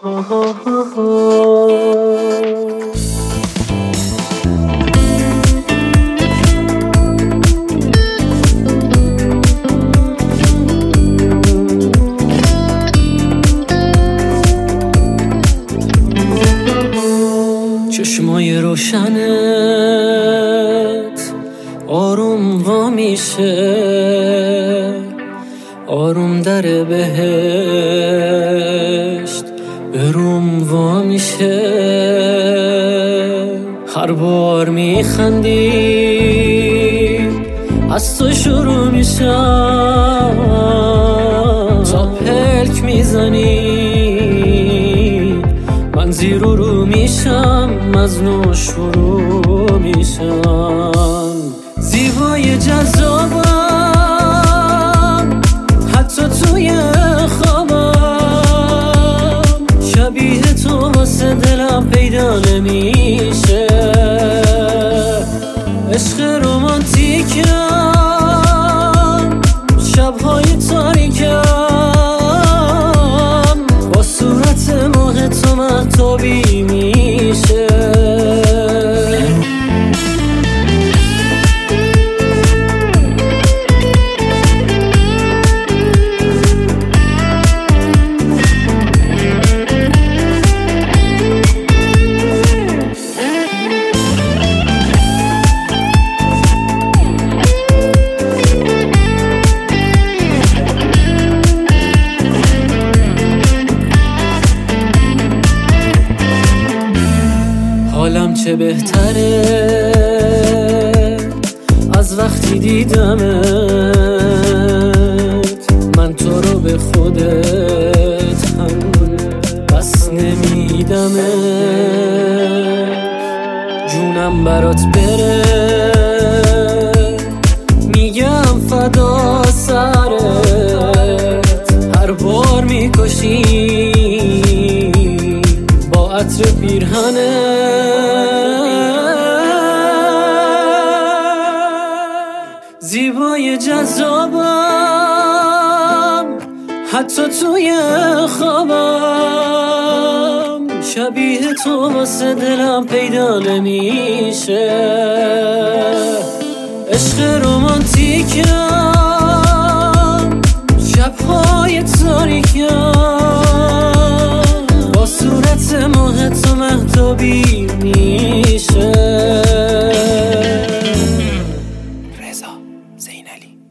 چشمای روشنت آروم وا میشه، آروم در بهشت به روم وا میشه. هر بار میخندی از تو شروع میشم، تا پلک میزنی من زیر و رو میشم، از نو شروع میشم. زیبای جذابم حتی توی خوابم، شبیه تو واسه دلم پیدا نمیشه. عشق رومانتیکم شبهای تاریکم، با صورت ماه تو مهتابی میشه. حالم چه بهتره از وقتی دیدمت، من تو رو به خودت هم بس نمیدمت. جونم برات بره میگم فدا سرت، هر بار میکشی با عطر پیرهنت. زیبای جذابم حتی توی خوابم، شبیه تو واسه دلم پیدا نمیشه. عشق رومانتیکم شبهای تاریکم، با صورت ماه تو مهتابی میشه. رضا زینالی.